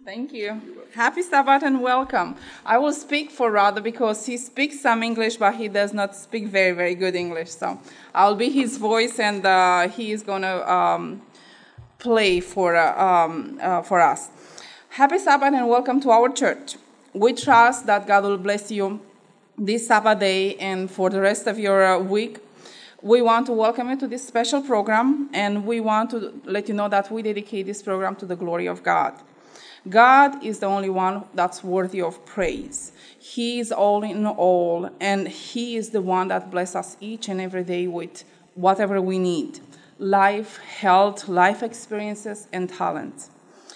Thank you. Happy Sabbath and welcome. I will speak for Rado because he speaks some English, but he does not speak very, very good English. So I'll be his voice, and he is going to play for us. Happy Sabbath and welcome to our church. We trust that God will bless you this Sabbath day and for the rest of your week. We want to welcome you to this special program, and we want to let you know that we dedicate this program to the glory of God. God is the only one that's worthy of praise. He is all in all, and He is the one that blesses us each and every day with whatever we need: life, health, life experiences, and talent.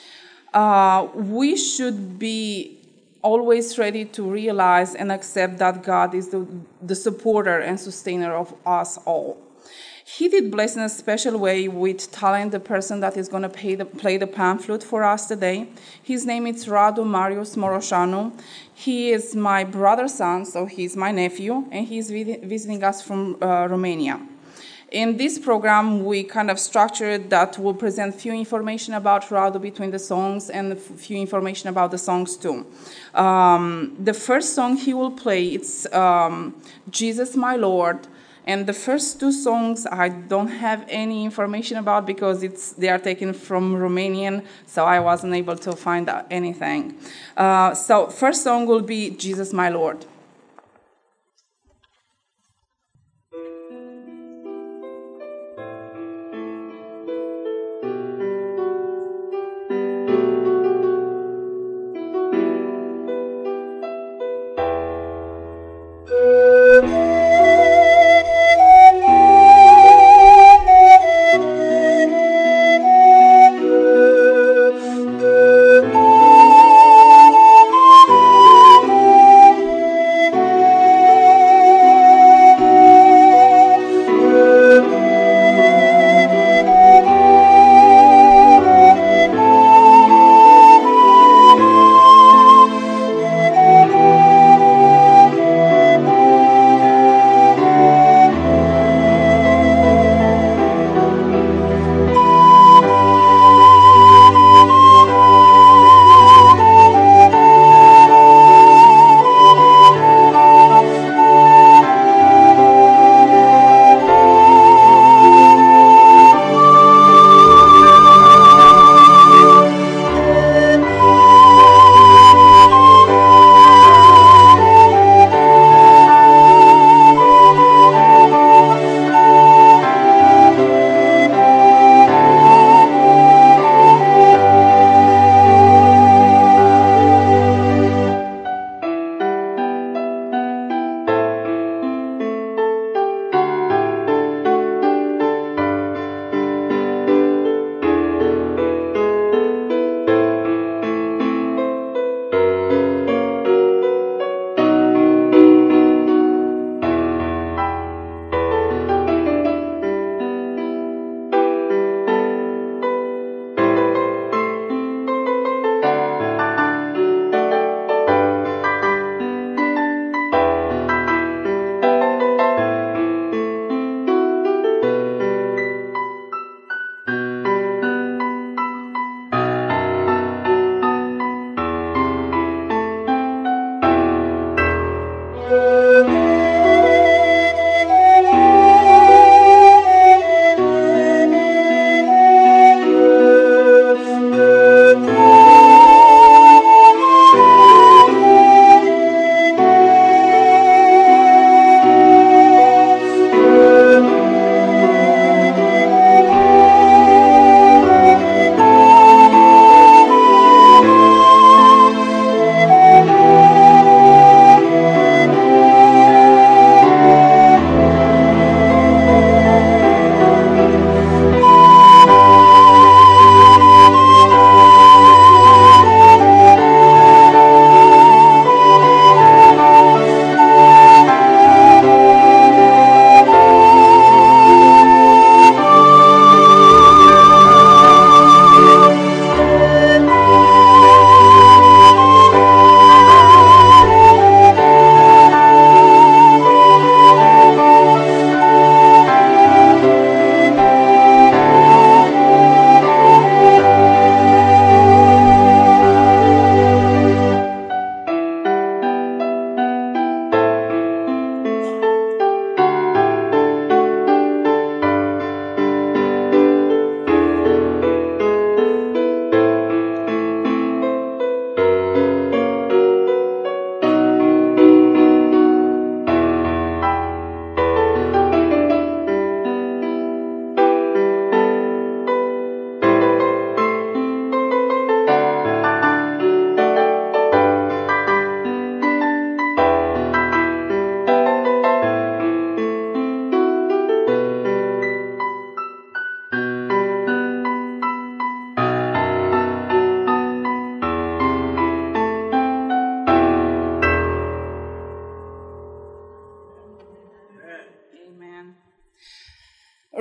We should be always ready to realize and accept that God is the supporter and sustainer of us all. He did bless in a special way with talent the person that is going to play the pan flute for us today. His name is Radu Marius Moroșanu. He is my brother's son, so he's my nephew, and he's visiting us from Romania. In this program, we kind of structured that we'll present few information about Radu between the songs and few information about the songs too. The first song he will play, it's Jesus My Lord. And the first two songs I don't have any information about because they are taken from Romanian, so I wasn't able to find out anything. So first song will be Jesus My Lord.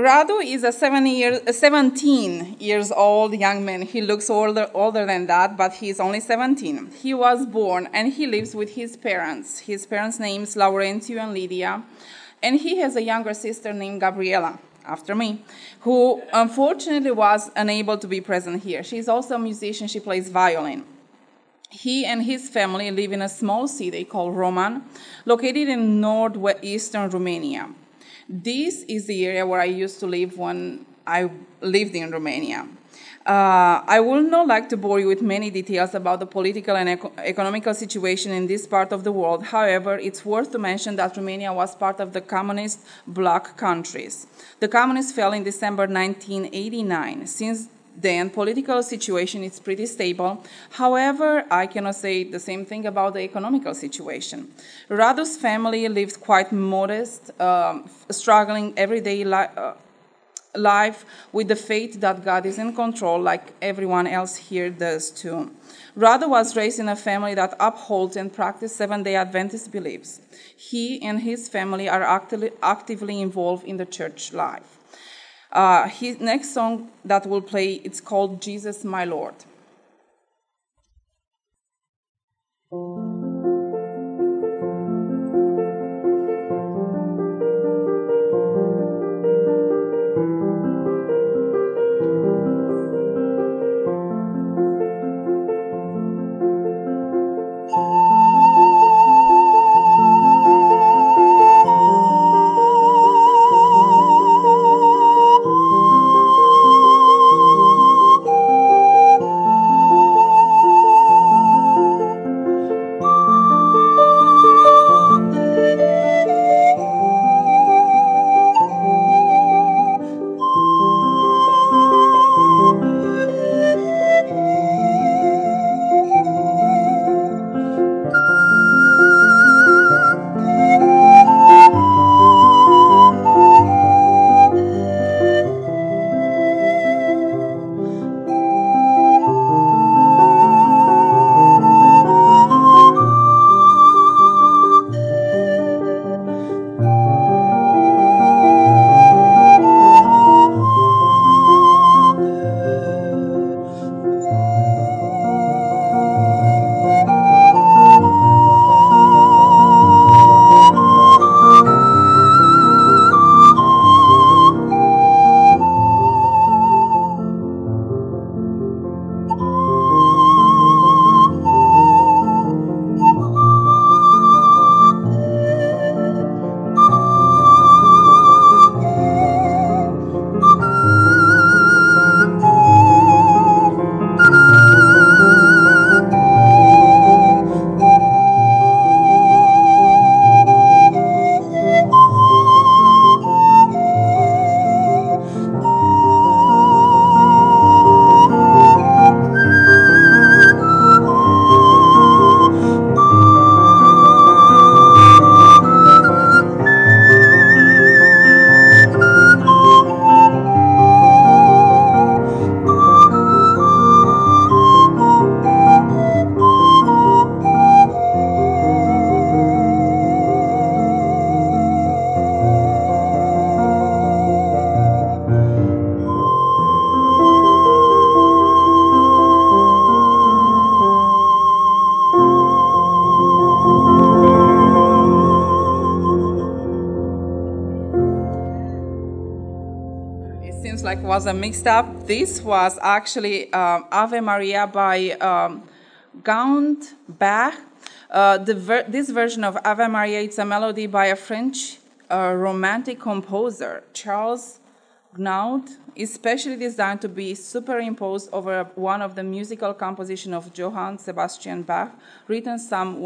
Radu is a 17 years old young man. He looks older than that, but he's only 17. He was born and he lives with his parents. His parents' names Laurentiu and Lydia, and he has a younger sister named Gabriela, after me, who unfortunately was unable to be present here. She's also a musician. She plays violin. He and his family live in a small city called Roman, located in northeastern Romania. This is the area where I used to live when I lived in Romania. I would not like to bore you with many details about the political and economical situation in this part of the world. However, it's worth to mention that Romania was part of the communist bloc countries. The communists fell in December 1989. Since then, political situation is pretty stable. However, I cannot say the same thing about the economical situation. Radu's family lived quite modest, struggling everyday life with the faith that God is in control, like everyone else here does too. Radu was raised in a family that upholds and practices Seventh-day Adventist beliefs. He and his family are actively involved in the church life. His next song that will play, it's called Jesus My Lord. Like was a mixed up. This was actually Ave Maria by Gaunt Bach. This version of Ave Maria, it's a melody by a French romantic composer, Charles Gounod, is specially designed to be superimposed over one of the musical compositions of Johann Sebastian Bach, written some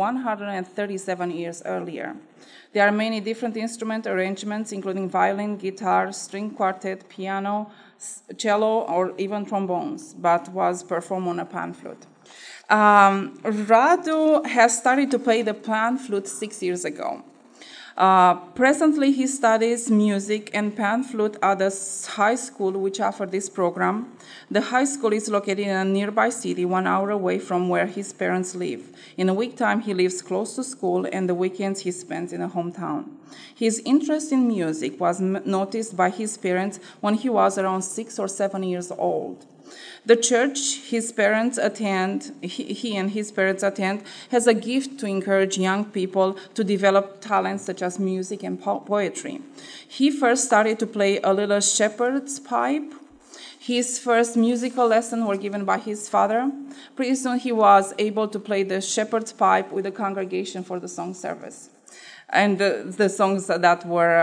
137 years earlier. There are many different instrument arrangements, including violin, guitar, string quartet, piano, cello, or even trombones, but was performed on a pan flute. Radu has started to play the pan flute 6 years ago. Presently, he studies music and pan flute at the high school which offered this program. The high school is located in a nearby city, 1 hour away from where his parents live. In a week time, he lives close to school, and the weekends he spends in a hometown. His interest in music was noticed by his parents when he was around 6 or 7 years old. The church his parents attend, he and his parents attend, has a gift to encourage young people to develop talents such as music and poetry. He first started to play a little shepherd's pipe. His first musical lessons were given by his father. Pretty soon he was able to play the shepherd's pipe with the congregation for the song service. And the songs that were,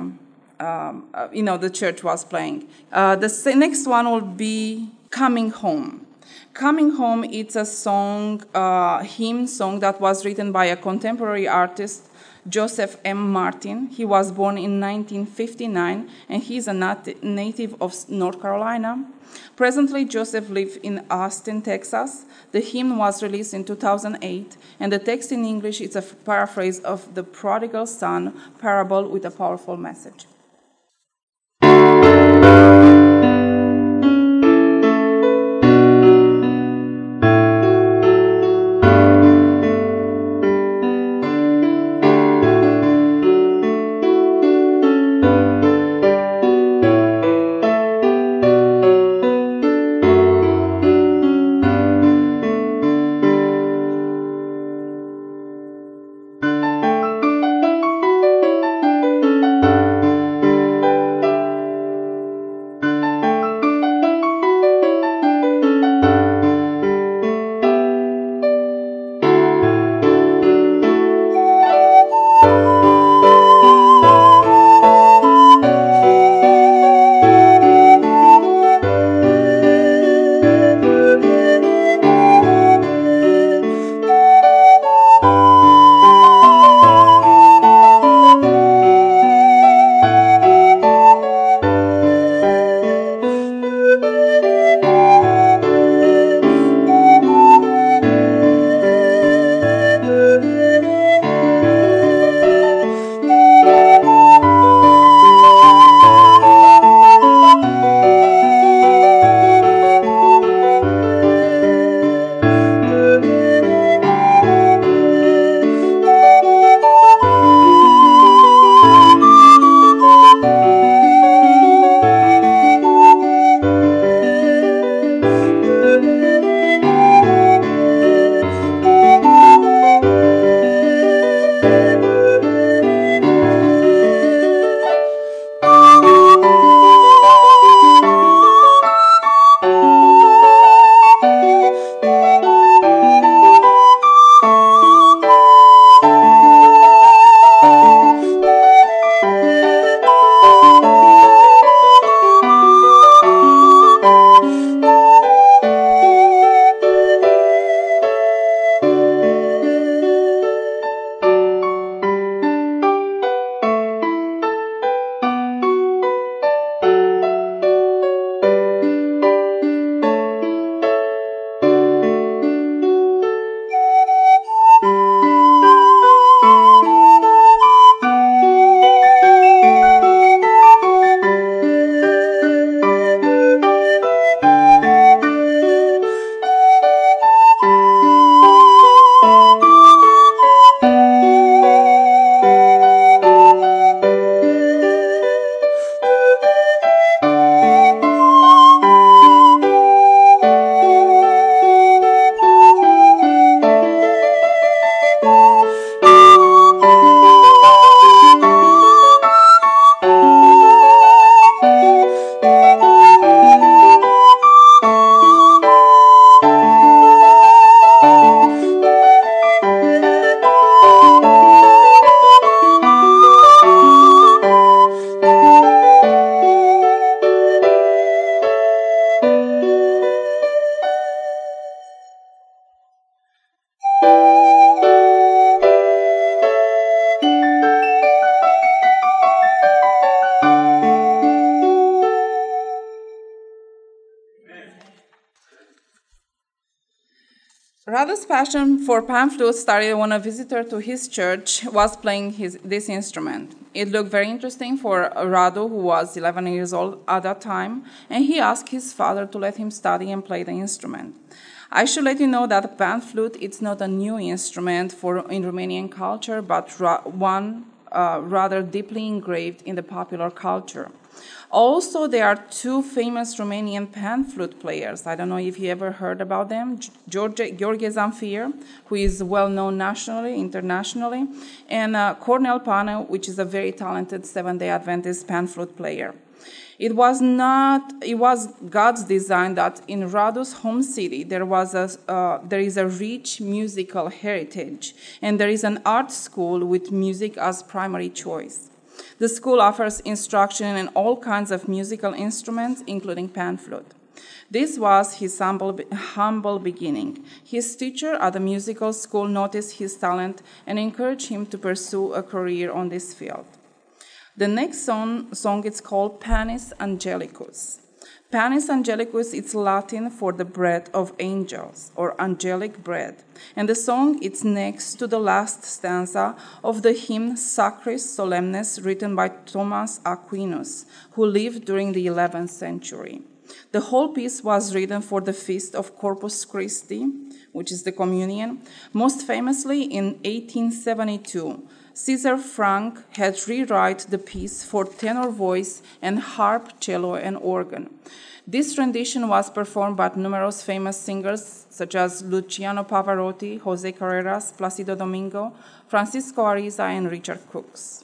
the church was playing. The next one will be Coming Home. Coming Home, it's a song, hymn song that was written by a contemporary artist, Joseph M. Martin. He was born in 1959, and he's a native of North Carolina. Presently, Joseph lives in Austin, Texas. The hymn was released in 2008, and the text in English is a paraphrase of the prodigal son parable with a powerful message. Rado's passion for pan flute started when a visitor to his church was playing this instrument. It looked very interesting for Rado, who was 11 years old at that time, and he asked his father to let him study and play the instrument. I should let you know that the pan flute is not a new instrument in Romanian culture, but one rather deeply engraved in the popular culture. Also, there are two famous Romanian pan flute players. I don't know if you ever heard about them. Gheorghe Zamfir, who is well known nationally, internationally, and Cornel Pană, which is a very talented Seventh-day Adventist pan flute player. It was God's design that in Rado's home city there is a rich musical heritage, and there is an art school with music as primary choice. The school offers instruction in all kinds of musical instruments, including pan flute. This was his humble beginning. His teacher at the musical school noticed his talent and encouraged him to pursue a career on this field. The next song is called Panis Angelicus. Panis Angelicus is Latin for the bread of angels, or angelic bread. And the song is next to the last stanza of the hymn Sacris Solemnis, written by Thomas Aquinas, who lived during the 11th century. The whole piece was written for the feast of Corpus Christi, which is the communion, most famously in 1872. Caesar Franck had rewritten the piece for tenor voice and harp, cello, and organ. This rendition was performed by numerous famous singers such as Luciano Pavarotti, Jose Carreras, Placido Domingo, Francisco Ariza, and Richard Cox.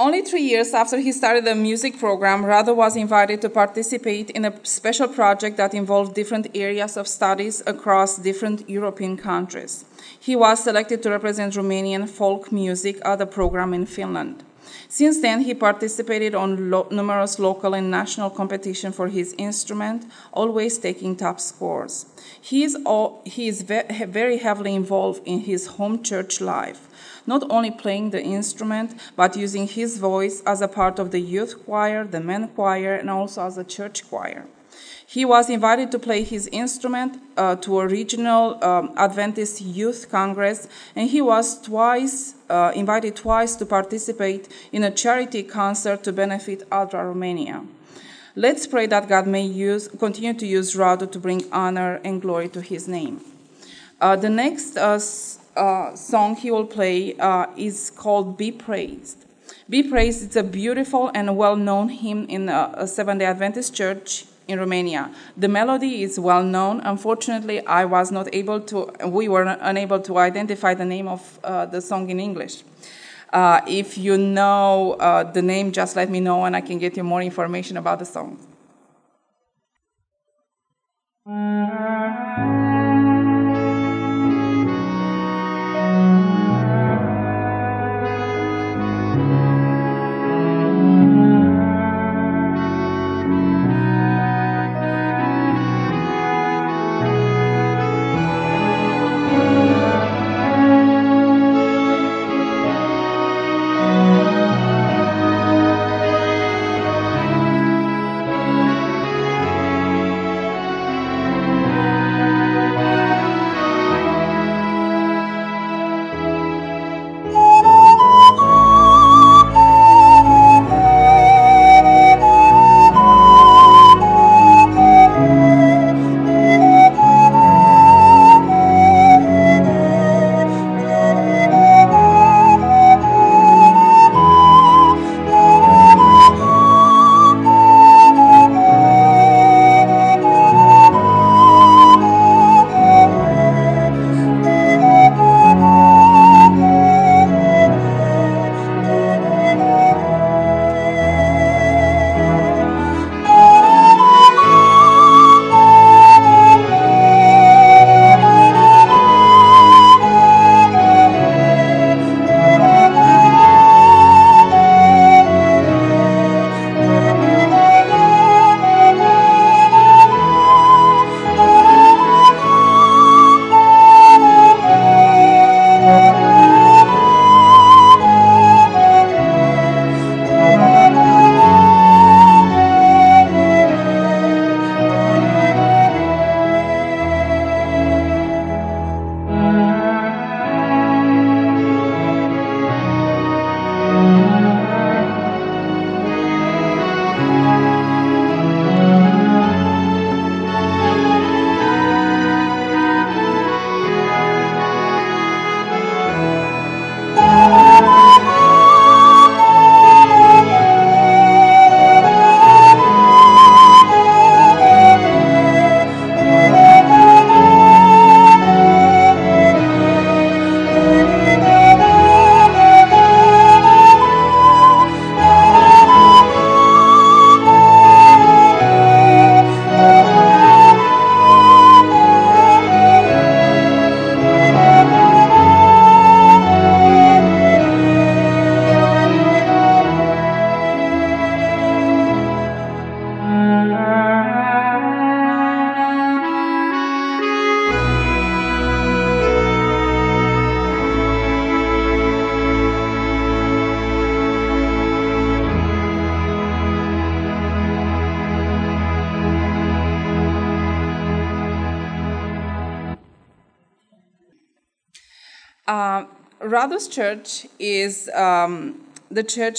Only 3 years after he started the music program, Radu was invited to participate in a special project that involved different areas of studies across different European countries. He was selected to represent Romanian folk music at a program in Finland. Since then, he participated on numerous local and national competitions for his instrument, always taking top scores. He is very heavily involved in his home church life, not only playing the instrument, but using his voice as a part of the youth choir, the men choir, and also as a church choir. He was invited to play his instrument to a regional Adventist Youth Congress, and he was invited twice to participate in a charity concert to benefit Adra Romania. Let's pray that God may continue to use Radu to bring honor and glory to his name. The next song he will play is called Be Praised. Be Praised is a beautiful and well-known hymn in a Seventh-day Adventist church in Romania. The melody is well known. Unfortunately, we were unable to identify the name of the song in English. If you know the name, just let me know and I can get you more information about the song. Radu's church is the church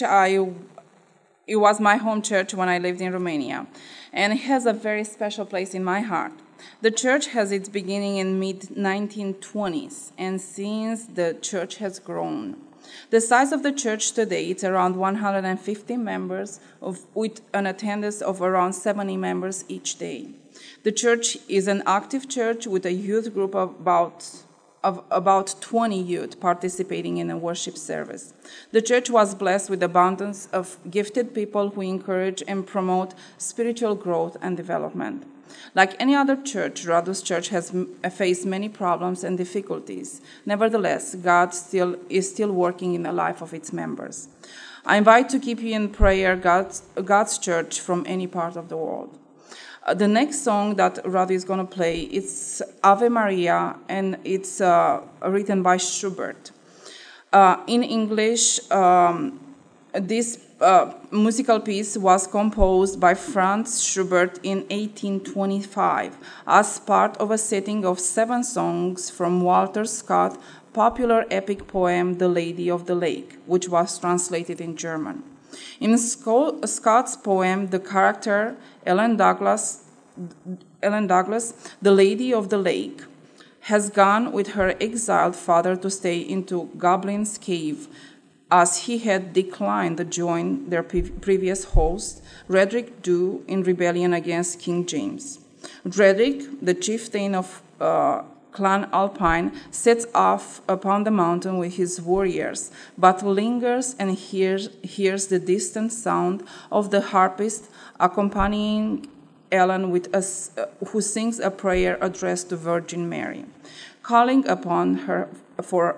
it was my home church when I lived in Romania, and it has a very special place in my heart. The church has its beginning in mid-1920s, and since the church has grown. The size of the church today is around 150 members, with an attendance of around 70 members each day. The church is an active church with a youth group of about of about 20 youth participating in a worship service. The church was blessed with abundance of gifted people who encourage and promote spiritual growth and development. Like any other church, Radus Church has faced many problems and difficulties. Nevertheless, God is still working in the life of its members. I invite to keep you in prayer God's church from any part of the world. The next song that Radu is going to play is Ave Maria, and it's written by Schubert. In English, this musical piece was composed by Franz Schubert in 1825 as part of a setting of 7 songs from Walter Scott's popular epic poem The Lady of the Lake, which was translated in German. In Scott's poem, the character Ellen Douglas, the Lady of the Lake, has gone with her exiled father to stay into Goblin's Cave, as he had declined to join their previous host, Redrick Dhu, in rebellion against King James. Redrick, the chieftain of Clan Alpine, sets off upon the mountain with his warriors, but lingers and hears the distant sound of the harpist accompanying Ellen who sings a prayer addressed to Virgin Mary, calling upon her for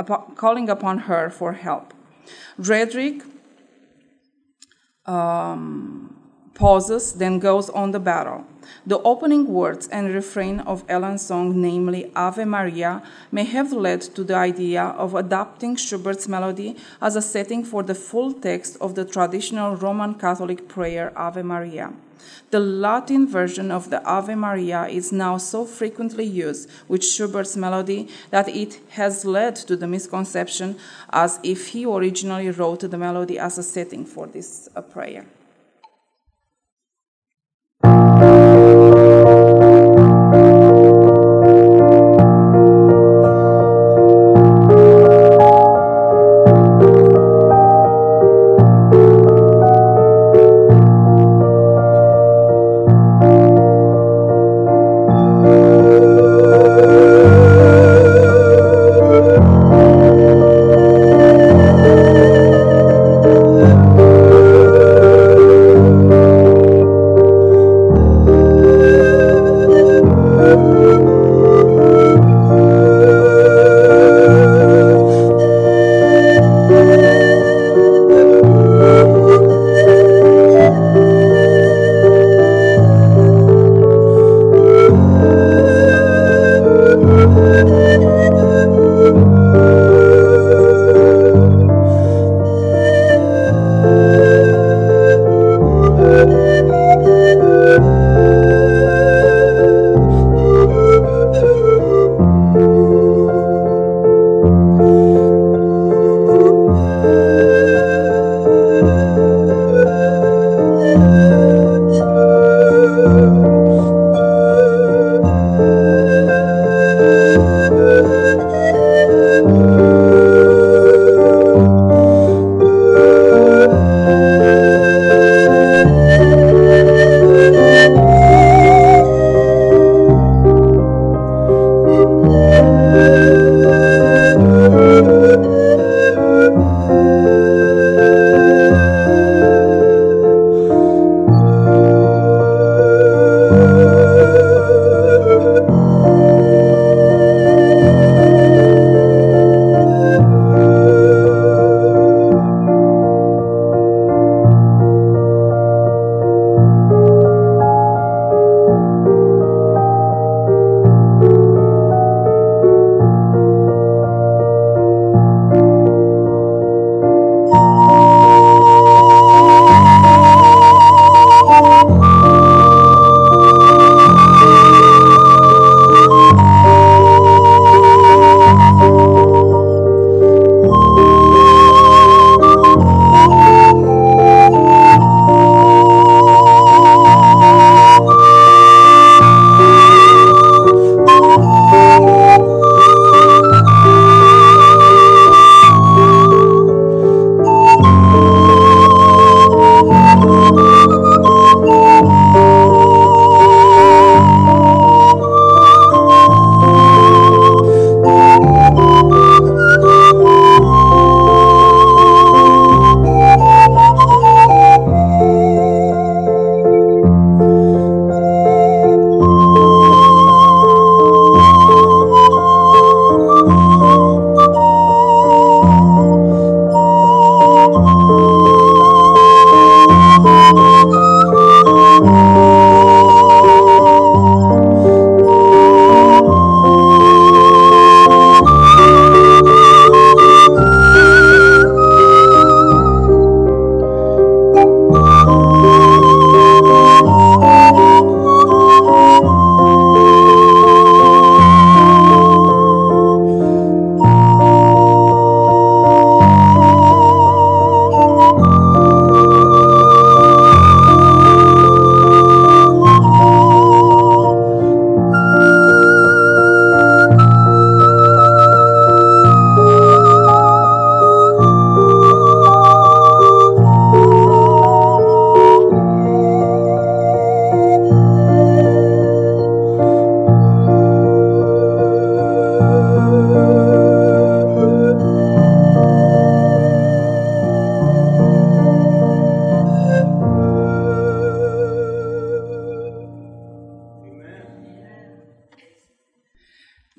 help. Redrick pauses, then goes on the battle. The opening words and refrain of Ellen's song, namely Ave Maria, may have led to the idea of adopting Schubert's melody as a setting for the full text of the traditional Roman Catholic prayer Ave Maria. The Latin version of the Ave Maria is now so frequently used with Schubert's melody that it has led to the misconception as if he originally wrote the melody as a setting for this prayer.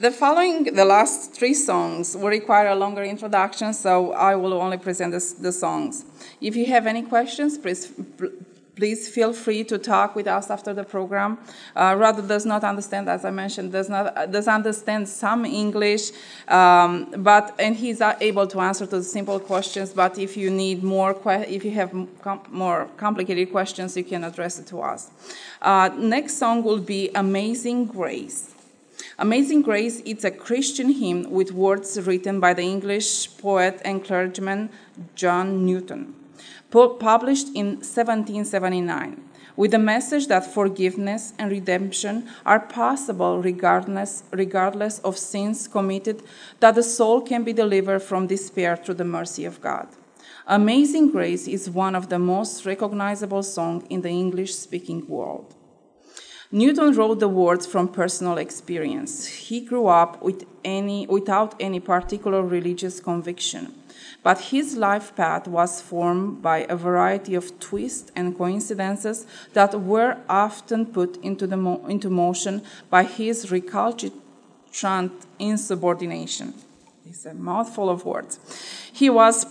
The last three songs will require a longer introduction, so I will only present the songs. If you have any questions, please feel free to talk with us after the program. Radu does not understand, as I mentioned, does understand some English, and he's able to answer to the simple questions. But if you need if you have more complicated questions, you can address it to us. Next song will be "Amazing Grace." Amazing Grace is a Christian hymn with words written by the English poet and clergyman John Newton, published in 1779, with the message that forgiveness and redemption are possible regardless of sins committed, that the soul can be delivered from despair through the mercy of God. Amazing Grace is one of the most recognizable songs in the English-speaking world. Newton wrote the words from personal experience. He grew up without any particular religious conviction, but his life path was formed by a variety of twists and coincidences that were often put into motion by his recalcitrant insubordination. It's a mouthful of words. He was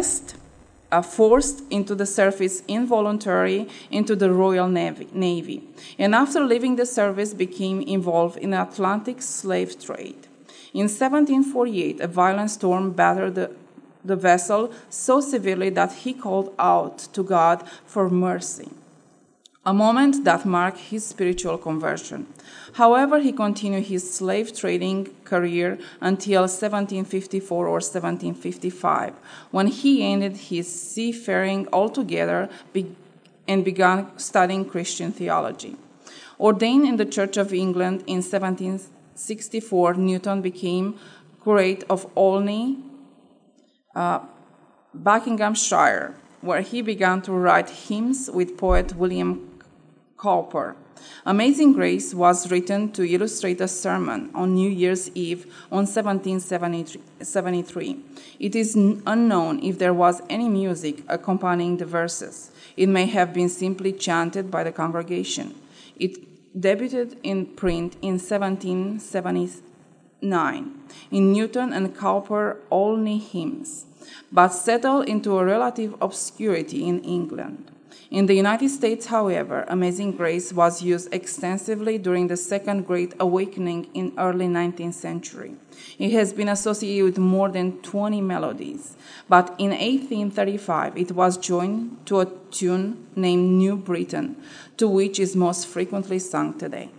forced into the service involuntarily into the Royal Navy, and after leaving the service became involved in the Atlantic slave trade. In 1748, a violent storm battered the vessel so severely that he called out to God for mercy, a moment that marked his spiritual conversion. However, he continued his slave trading career until 1754 or 1755, when he ended his seafaring altogether and began studying Christian theology. Ordained in the Church of England in 1764, Newton became curate of Olney, Buckinghamshire, where he began to write hymns with poet William Cowper. Amazing Grace was written to illustrate a sermon on New Year's Eve on 1773. It is unknown if there was any music accompanying the verses. It may have been simply chanted by the congregation. It debuted in print in 1779 in Newton and Cowper Olney hymns, but settled into a relative obscurity in England. In the United States, however, Amazing Grace was used extensively during the Second Great Awakening in early 19th century. It has been associated with more than 20 melodies, but in 1835 it was joined to a tune named New Britain, to which is most frequently sung today.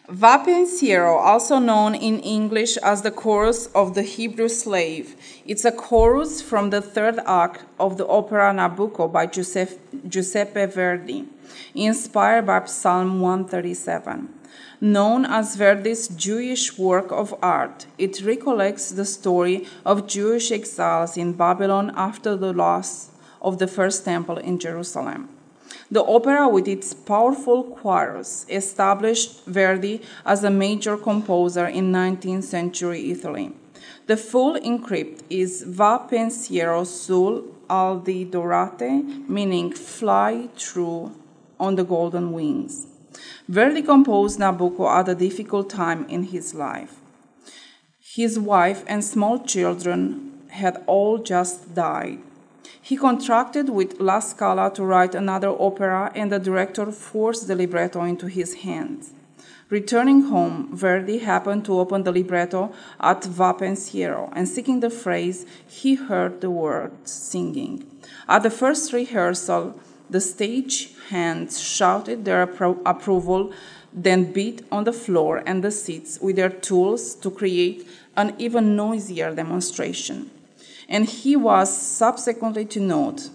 Va Pensiero, also known in English as the Chorus of the Hebrew Slave. It's a chorus from the third act of the opera Nabucco by Giuseppe Verdi, inspired by Psalm 137. Known as Verdi's Jewish work of art, it recollects the story of Jewish exiles in Babylon after the loss of the first temple in Jerusalem. The opera, with its powerful chorus, established Verdi as a major composer in 19th century Italy. The full incrypt is Va pensiero sul al di dorate, meaning fly through on the golden wings. Verdi composed Nabucco at a difficult time in his life. His wife and small children had all just died. He contracted with La Scala to write another opera, and the director forced the libretto into his hands. Returning home, Verdi happened to open the libretto at Va pensiero, and seeking the phrase, he heard the words singing. At the first rehearsal, the stage hands shouted their approval, then beat on the floor and the seats with their tools to create an even noisier demonstration. And as he was subsequently to note,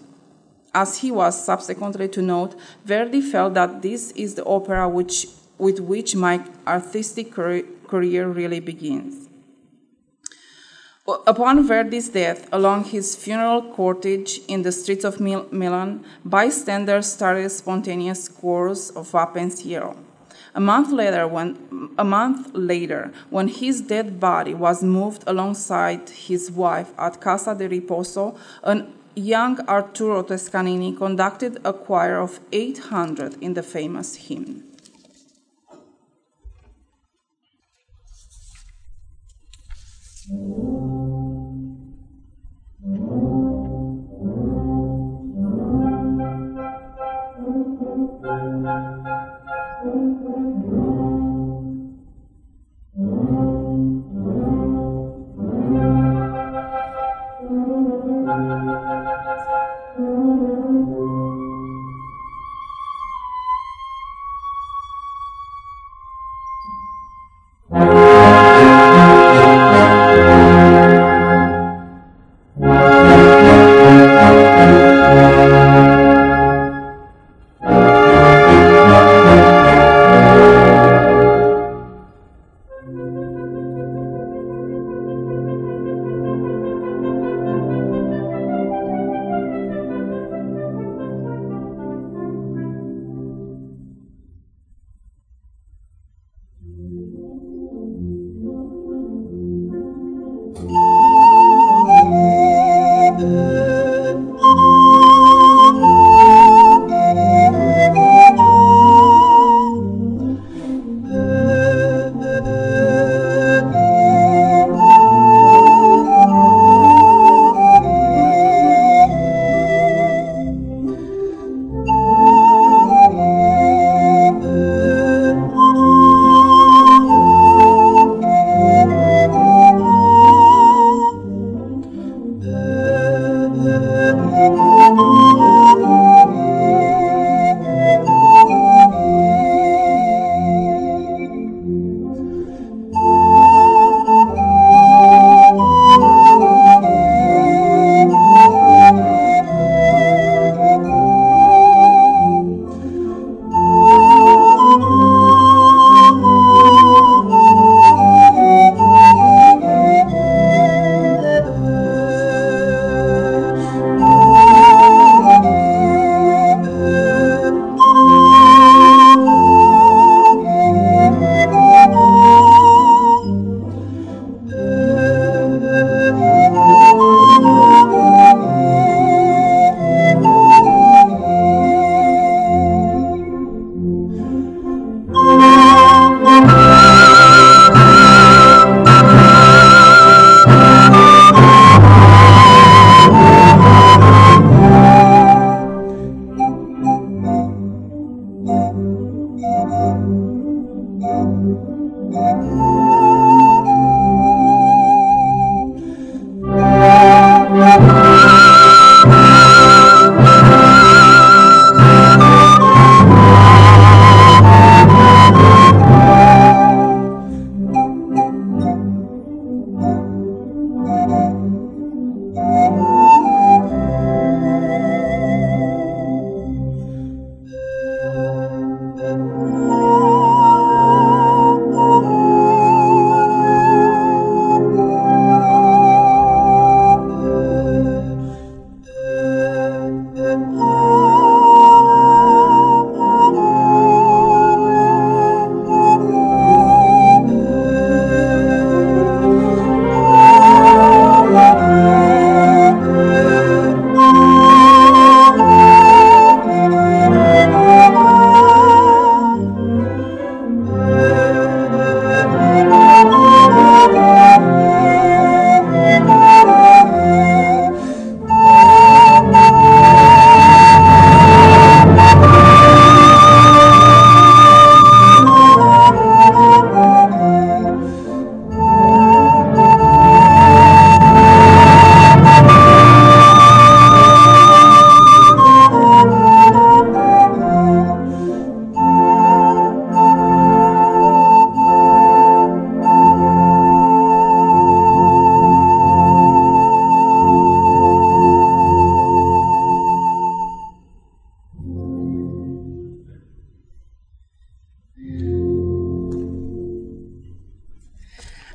Verdi felt that this is the opera with which my artistic career really begins. Upon Verdi's death, along his funeral cortege in the streets of Milan, bystanders started a spontaneous chorus of Va pensiero. A month later, when his dead body was moved alongside his wife at Casa di Riposo, a young Arturo Toscanini conducted a choir of 800 in the famous hymn.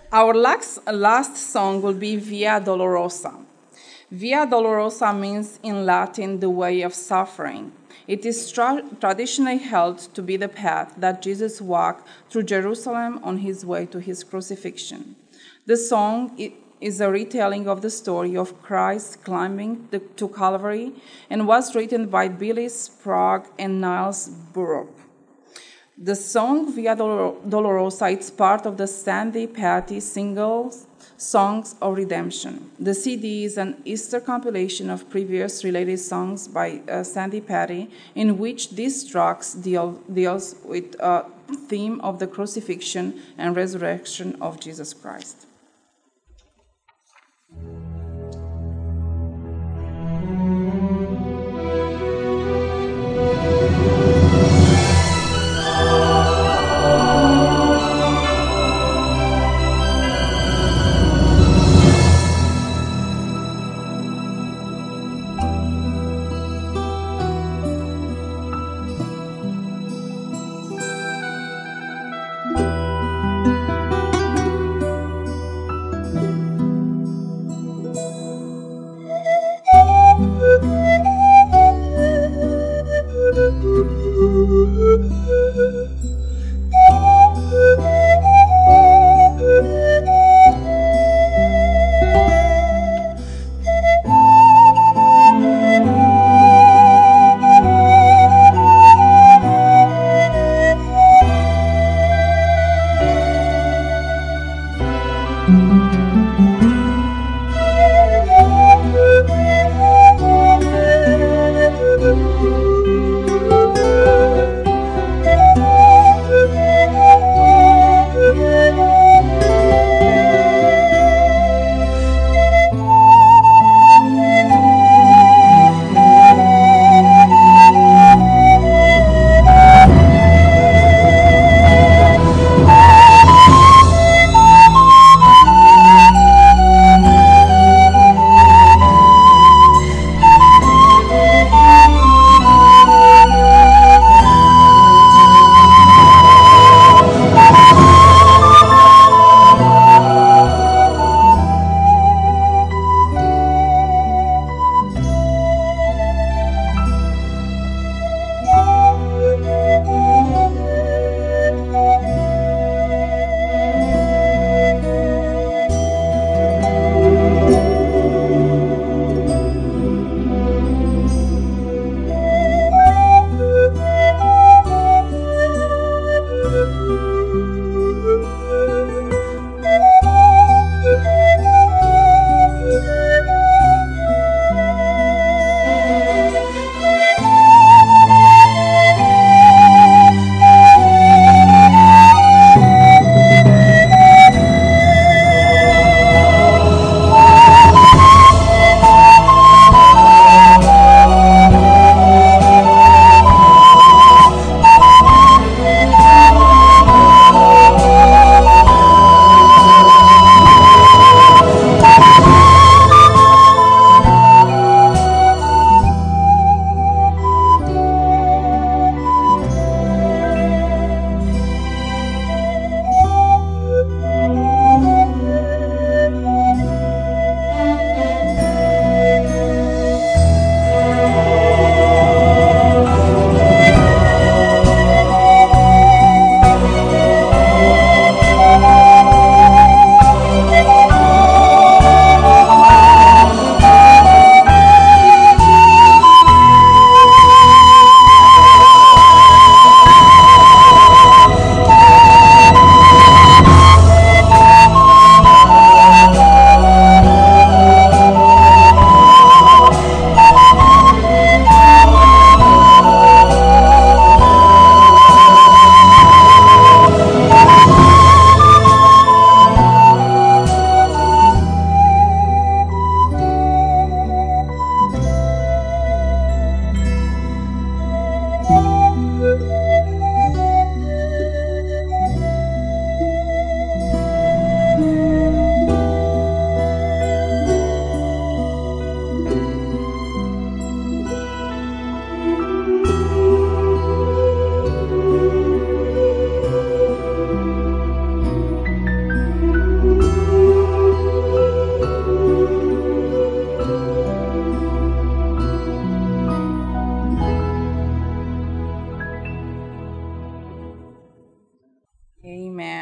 Our last song will be Via Dolorosa. Via Dolorosa means in Latin the way of suffering. It is traditionally held to be the path that Jesus walked through Jerusalem on his way to his crucifixion. The song is a retelling of the story of Christ climbing to Calvary and was written by Billy Sprague and Niles Burrup. The song Via Dolorosa is part of the Sandy Patty singles Songs of Redemption. The CD is an Easter compilation of previous related songs by Sandy Patty, in which this track deals with a theme of the crucifixion and resurrection of Jesus Christ.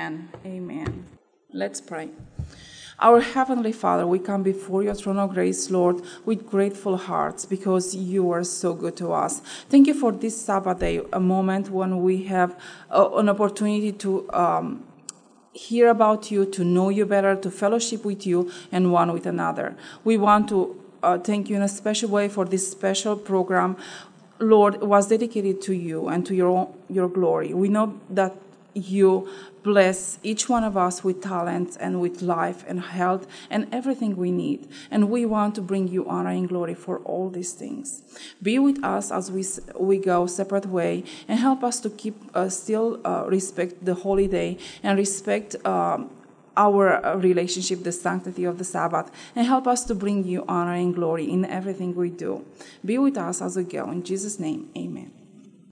Amen. Amen. Let's pray. Our Heavenly Father, we come before your throne of grace, Lord, with grateful hearts because you are so good to us. Thank you for this Sabbath day, a moment when we have an opportunity to hear about you, to know you better, to fellowship with you and one with another. We want to thank you in a special way for this special program. Lord, was dedicated to you and to your glory. We know that you bless each one of us with talents and with life and health and everything we need. And we want to bring you honor and glory for all these things. Be with us as we go separate way and help us to keep still respect the holy day and respect our relationship, the sanctity of the Sabbath, and help us to bring you honor and glory in everything we do. Be with us as we go. In Jesus' name, amen.